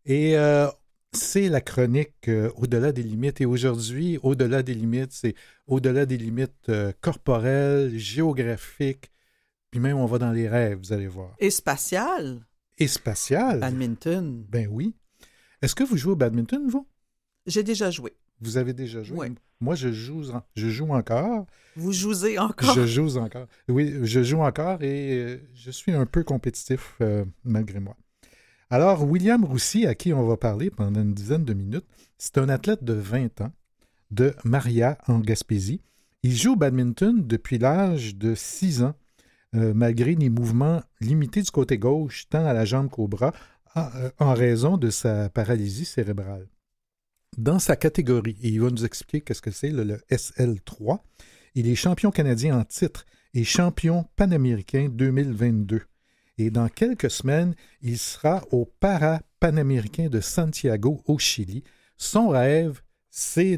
Et c'est la chronique Au-delà des limites. Et aujourd'hui, Au-delà des limites, c'est au-delà des limites corporelles, géographiques, puis même on va dans les rêves, vous allez voir. Et spatial, Et spatiales, badminton. ben oui. Est-ce que vous jouez au badminton, vous? J'ai déjà joué. Vous avez déjà joué? Oui. Moi, je joue encore. Vous jouez Je encore? joue encore. Oui, je joue encore et je suis un peu compétitif malgré moi. Alors, William Roussy, à qui on va parler pendant une dizaine de minutes, c'est un athlète de 20 ans de Maria en Gaspésie. Il joue au badminton depuis l'âge de 6 ans, malgré des mouvements limités du côté gauche, tant à la jambe qu'au bras, en raison de sa paralysie cérébrale. Dans sa catégorie, et il va nous expliquer qu'est-ce que c'est, le SL3, il est champion canadien en titre et champion panaméricain 2022. Et dans quelques semaines, il sera au Para-Panaméricain de Santiago, au Chili. Son rêve, c'est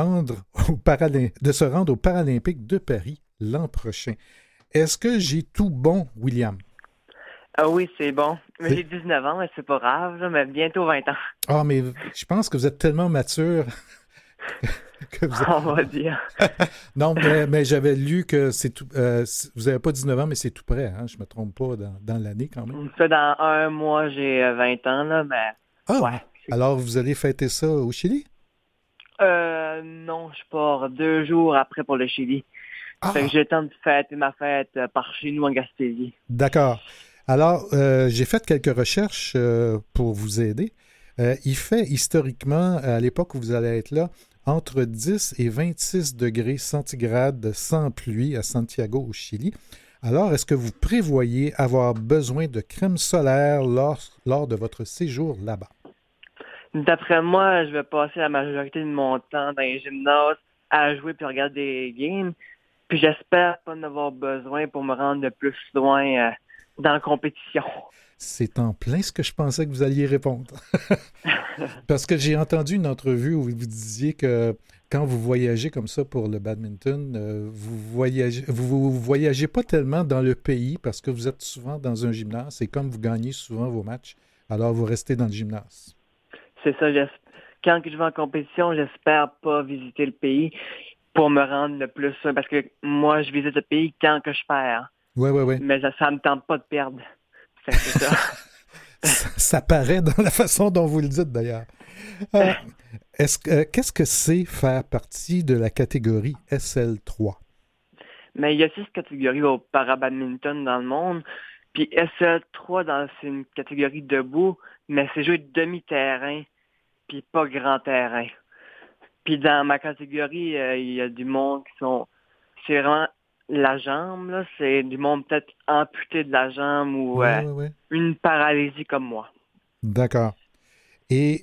de se rendre aux Paralympiques de Paris l'an prochain. Est-ce que j'ai tout bon, William? Ah oui, c'est bon. Mais C'est- j'ai 19 ans, mais c'est pas grave, là, mais bientôt 20 ans, Ah, mais je pense que vous êtes tellement mature que vous êtes... on va dire. Non, mais j'avais lu que c'est tout... vous n'avez pas 19 ans, mais c'est tout près, hein? Je ne me trompe pas dans l'année quand même. Ça, dans un mois, j'ai 20 ans, là, mais Ah, ouais. alors vous allez fêter ça au Chili? Non, je pars 2 jours après pour le Chili. Fait que Ah, j'ai le temps de fêter ma fête par chez nous en Gaspésie. d'accord. Alors, j'ai fait quelques recherches pour vous aider. Il fait historiquement, à l'époque où vous allez être là, entre 10 et 26 degrés centigrades sans pluie à Santiago, au Chili. Alors, est-ce que vous prévoyez avoir besoin de crème solaire lors de votre séjour là-bas? D'après moi, je vais passer la majorité de mon temps dans les gymnases à jouer puis regarder des games. Puis j'espère pas en avoir besoin pour me rendre le plus loin dans la compétition. C'est en plein ce que je pensais que vous alliez répondre. Parce que j'ai entendu une entrevue où vous disiez que quand vous voyagez comme ça pour le badminton, vous voyagez pas tellement dans le pays parce que vous êtes souvent dans un gymnase et comme vous gagnez souvent vos matchs, alors vous restez dans le gymnase. C'est ça, quand je vais en compétition, j'espère pas visiter le pays pour me rendre le plus parce que moi, je visite le pays quand que je perds. Oui, oui, oui. Mais ça me tente pas de perdre. Fait que c'est ça. Ça paraît dans la façon dont vous le dites d'ailleurs. Euh, qu'est-ce que c'est faire partie de la catégorie SL3? Mais il y a 6 catégories au para-badminton dans le monde. Puis SL3, c'est une catégorie debout, mais c'est jouer demi-terrain, puis pas grand terrain. Puis dans ma catégorie, il y a du monde qui sont... C'est vraiment la jambe, là. C'est du monde peut-être amputé de la jambe ou Oui, oui, oui. une paralysie comme moi. D'accord. Et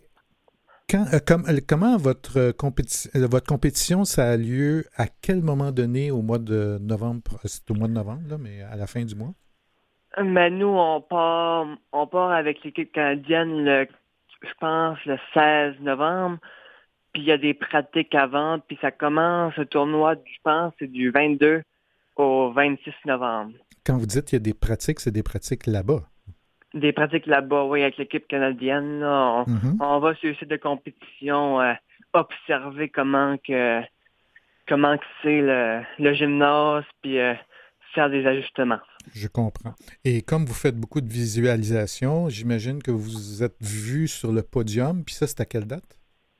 comment votre compétition, ça a lieu à quel moment donné au mois de novembre? C'est au mois de novembre, là, mais à la fin du mois? Mais nous, on part avec l'équipe canadienne, je pense, le 16 novembre. Puis il y a des pratiques avant, puis ça commence, le tournoi, je pense, c'est du 22 au 26 novembre. Quand vous dites qu'il y a des pratiques, c'est des pratiques là-bas. Des pratiques là-bas, oui, avec l'équipe canadienne. Là, Mhm. on va sur le site de compétition observer comment que c'est le gymnase, puis faire des ajustements. Je comprends. Et comme vous faites beaucoup de visualisation, j'imagine que vous vous êtes vu sur le podium, puis ça, c'est à quelle date?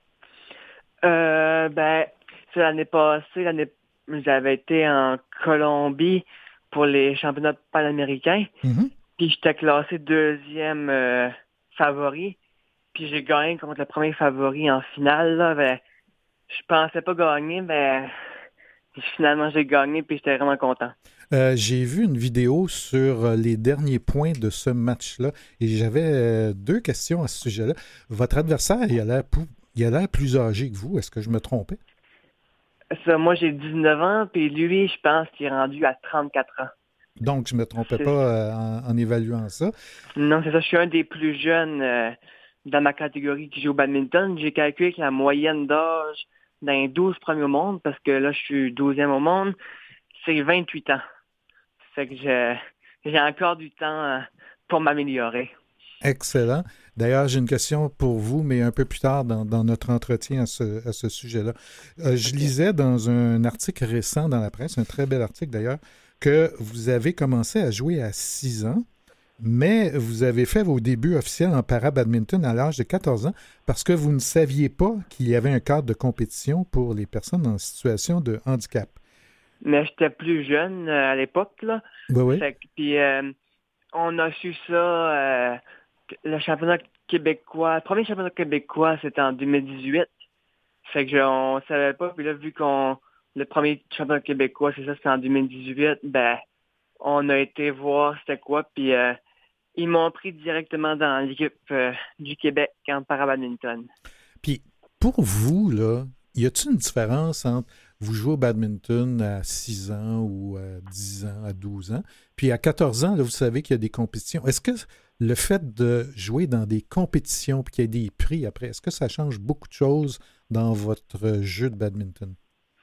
Ben, c'est l'année passée, j'avais été en Colombie pour les championnats panaméricains. Mhm. Puis j'étais classé deuxième favori. Puis j'ai gagné contre le premier favori en finale. Là. Ben, je pensais pas gagner, mais finalement j'ai gagné puis j'étais vraiment content. J'ai vu une vidéo sur les derniers points de ce match-là et j'avais deux questions à ce sujet-là. Votre adversaire, il a l'air plus âgé que vous. Est-ce que je me trompais? Ça, moi j'ai 19 ans, puis lui, je pense qu'il est rendu à 34 ans. Donc, je ne me trompais pas C'est- en évaluant ça. Non, c'est ça, je suis un des plus jeunes dans ma catégorie qui joue au badminton. J'ai calculé que la moyenne d'âge dans les 12 premiers au monde, parce que là je suis 12e au monde, c'est 28 ans. Fait que j'ai encore du temps pour m'améliorer. Excellent. D'ailleurs, j'ai une question pour vous, mais un peu plus tard dans notre entretien à ce sujet-là. Je lisais dans un article récent dans la presse, un très bel article d'ailleurs, que vous avez commencé à jouer à 6 ans, mais vous avez fait vos débuts officiels en para-badminton à l'âge de 14 ans parce que vous ne saviez pas qu'il y avait un cadre de compétition pour les personnes en situation de handicap. Mais j'étais plus jeune à l'époque, là. Oui, oui. Puis on a su ça, le championnat québécois, le premier championnat québécois, c'était en 2018. Fait que on savait pas, puis là, vu le premier championnat québécois, c'est ça, c'était en 2018, ben, on a été voir c'était quoi, puis ils m'ont pris directement dans l'équipe du Québec en para-badminton. Puis, pour vous, là, y a-t-il une différence entre vous jouez au badminton à 6 ans ou à 10 ans, à 12 ans, puis à 14 ans, là, vous savez qu'il y a des compétitions. Est-ce que le fait de jouer dans des compétitions puis qu'il y ait des prix après, est-ce que ça change beaucoup de choses dans votre jeu de badminton?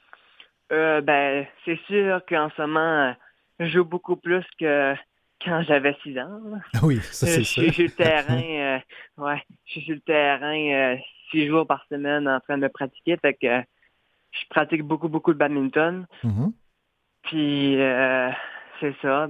Ben, c'est sûr qu'en ce moment, je joue beaucoup plus que quand j'avais 6 ans. Là. Ah oui, ça c'est ça. Je suis sur le terrain, je suis sur le terrain 6 jours par semaine en train de me pratiquer, fait que je pratique beaucoup, beaucoup de badminton. Mhm. Puis, c'est ça,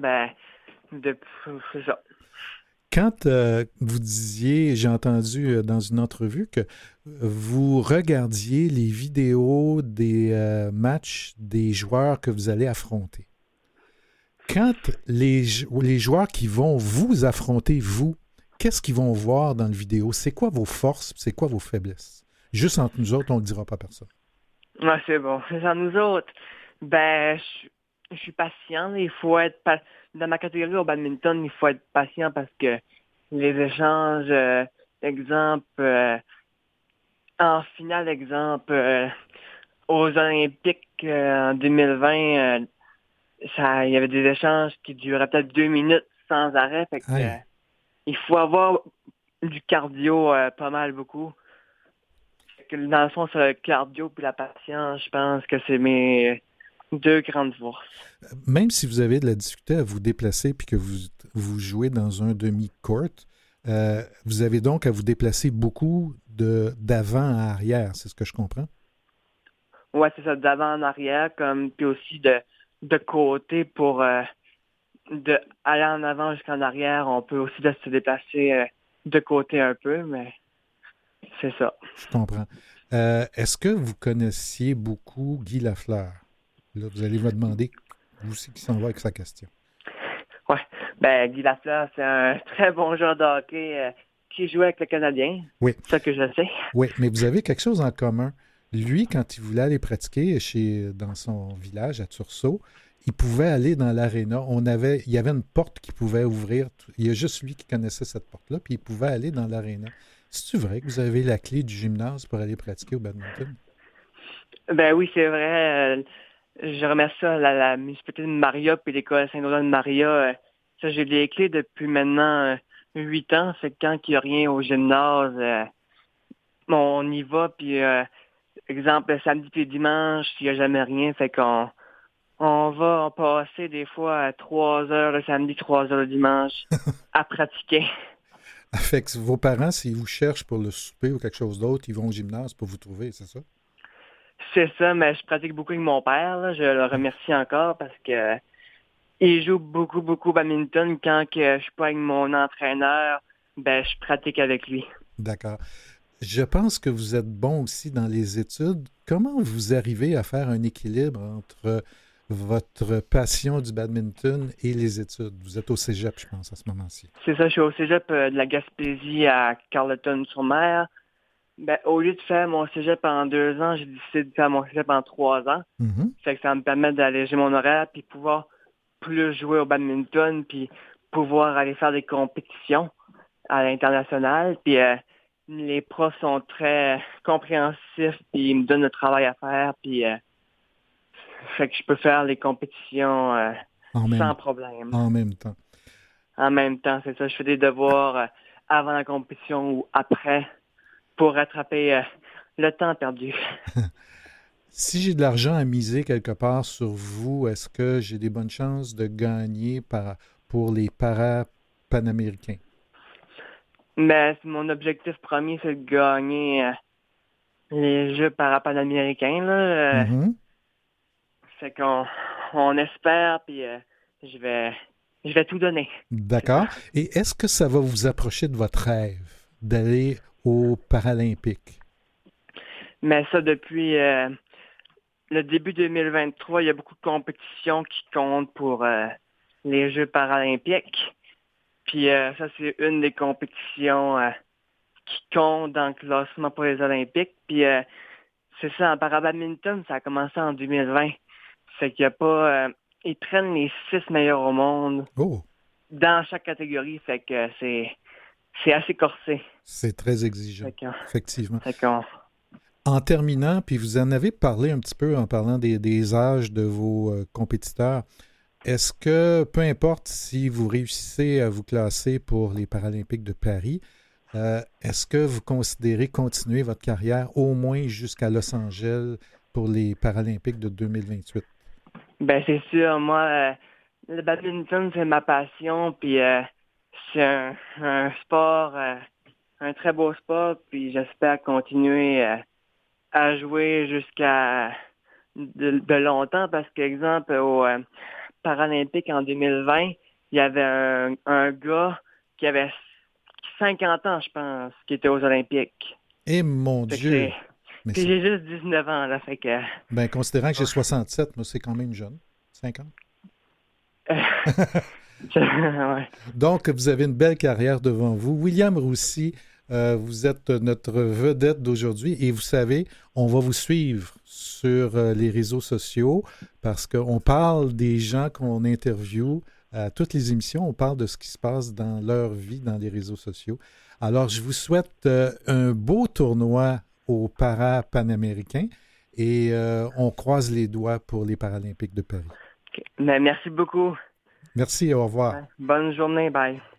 c'est ça. Quand vous disiez, j'ai entendu dans une entrevue que vous regardiez les vidéos des matchs des joueurs que vous allez affronter. Quand les joueurs qui vont vous affronter, vous, qu'est-ce qu'ils vont voir dans le vidéo? C'est quoi vos forces? C'est quoi vos faiblesses? Juste entre nous autres, on ne le dira pas à personne. Ouais, c'est bon. C'est entre nous autres. Ben, je suis patient. Là. Il faut être dans ma catégorie au badminton, il faut être patient parce que les échanges, exemple, en finale, exemple, aux Olympiques en 2020, il y avait des échanges qui duraient peut-être 2 minutes sans arrêt. Fait que, il faut avoir du cardio pas mal beaucoup. Fait que, dans le fond, c'est le cardio puis la patience, je pense que c'est mes 2 grandes forces. Même si vous avez de la difficulté à vous déplacer puis que vous jouez dans un demi-court, vous avez donc à vous déplacer beaucoup d'avant à arrière, c'est ce que je comprends? Oui, c'est ça, d'avant en arrière, puis aussi de côté pour de aller en avant jusqu'en arrière. On peut aussi se déplacer de côté un peu, mais c'est ça. Je comprends. Est-ce que vous connaissiez beaucoup Guy Lafleur? Là, vous allez me demander où c'est qui s'en va avec sa question. Oui, Guy Lafleur, c'est un très bon joueur de hockey qui jouait avec le Canadien. Oui. C'est ça que je sais. Oui, mais vous avez quelque chose en commun. Lui, quand il voulait aller pratiquer dans son village à Tursault, il pouvait aller dans l'aréna. Il y avait une porte qui pouvait ouvrir. Il y a juste lui qui connaissait cette porte-là, puis il pouvait aller dans l'aréna. C'est-tu vrai que vous avez la clé du gymnase pour aller pratiquer au badminton? Ben oui, c'est vrai. Je remercie ça, la municipalité de Maria puis l'école Saint-Laurent de Maria. Ça, j'ai les clés depuis maintenant 8 ans. C'est que quand il n'y a rien au gymnase, on y va. Puis, exemple, samedi et dimanche, il n'y a jamais rien. Fait qu'on va passer des fois 3 heures le samedi, 3 heures le dimanche à pratiquer. Fait que vos parents, s'ils vous cherchent pour le souper ou quelque chose d'autre, ils vont au gymnase pour vous trouver, c'est ça? C'est ça, mais je pratique beaucoup avec mon père. Là. Je le remercie encore parce que il joue beaucoup, beaucoup au badminton. Quand que je suis pas avec mon entraîneur, je pratique avec lui. D'accord. Je pense que vous êtes bon aussi dans les études. Comment vous arrivez à faire un équilibre entre votre passion du badminton et les études? Vous êtes au cégep, je pense, à ce moment-ci. C'est ça, je suis au cégep de la Gaspésie à Carleton-sur-Mer. Au lieu de faire mon cégep en 2 ans, j'ai décidé de faire mon cégep en 3 ans. Mm-hmm. Fait que ça me permet d'alléger mon horaire puis pouvoir plus jouer au badminton puis pouvoir aller faire des compétitions à l'international. Puis les profs sont très compréhensifs puis ils me donnent le travail à faire puis fait que je peux faire les compétitions sans problème. En même temps. En même temps, c'est ça. Je fais des devoirs avant la compétition ou après pour rattraper le temps perdu. Si j'ai de l'argent à miser quelque part sur vous, est-ce que j'ai des bonnes chances de gagner pour les para-panaméricains? Mais mon objectif premier, c'est de gagner les Jeux parapanaméricains. Là. Mhm. Fait qu'on espère, puis je vais tout donner. D'accord. Et est-ce que ça va vous approcher de votre rêve d'aller aux Paralympiques? Mais ça, depuis le début 2023, il y a beaucoup de compétitions qui comptent pour les Jeux paralympiques. Puis ça, c'est une des compétitions qui compte dans le classement pour les Olympiques. Puis c'est ça, en parabadminton, ça a commencé en 2020. Fait qu'il y a pas... ils prennent les 6 meilleurs au monde Oh, dans chaque catégorie. Fait que c'est assez corsé. c'est très exigeant, Fait que- effectivement. fait qu'on- En terminant, puis vous en avez parlé un petit peu en parlant des âges de vos compétiteurs. Est-ce que, peu importe si vous réussissez à vous classer pour les Paralympiques de Paris, est-ce que vous considérez continuer votre carrière au moins jusqu'à Los Angeles pour les Paralympiques de 2028? Ben c'est sûr, moi, le badminton, c'est ma passion, puis c'est un sport, un très beau sport, puis j'espère continuer à jouer jusqu'à de longtemps, parce qu'exemple, au Paralympique en 2020, il y avait un gars qui avait 50 ans, je pense, qui était aux Olympiques. Eh mon Fait que Dieu! Mais puis j'ai juste 19 ans, là, fait que... ben, considérant que j'ai 67, moi, c'est quand même jeune. 50. ouais. Donc, vous avez une belle carrière devant vous. William Roussy, vous êtes notre vedette d'aujourd'hui et vous savez, on va vous suivre sur les réseaux sociaux parce qu'on parle des gens qu'on interviewe à toutes les émissions. On parle de ce qui se passe dans leur vie dans les réseaux sociaux. Alors, je vous souhaite un beau tournoi aux Para-Panaméricains et on croise les doigts pour les Paralympiques de Paris. Okay. Mais merci beaucoup. Merci et au revoir. Bonne journée, bye.